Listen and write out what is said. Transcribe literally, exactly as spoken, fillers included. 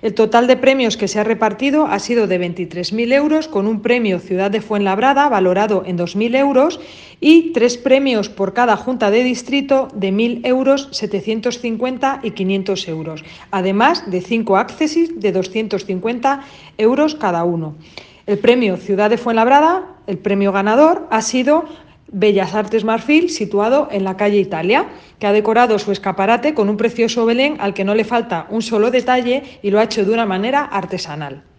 El total de premios que se ha repartido ha sido de veintitrés mil euros, con un premio Ciudad de Fuenlabrada valorado en dos mil euros y tres premios por cada junta de distrito de mil euros, setecientos cincuenta y quinientos euros, además de cinco accesis de doscientos cincuenta euros cada uno. El premio Ciudad de Fuenlabrada, el premio ganador, ha sido Bellas Artes Marfil, situado en la calle Italia, que ha decorado su escaparate con un precioso Belén al que no le falta un solo detalle y lo ha hecho de una manera artesanal.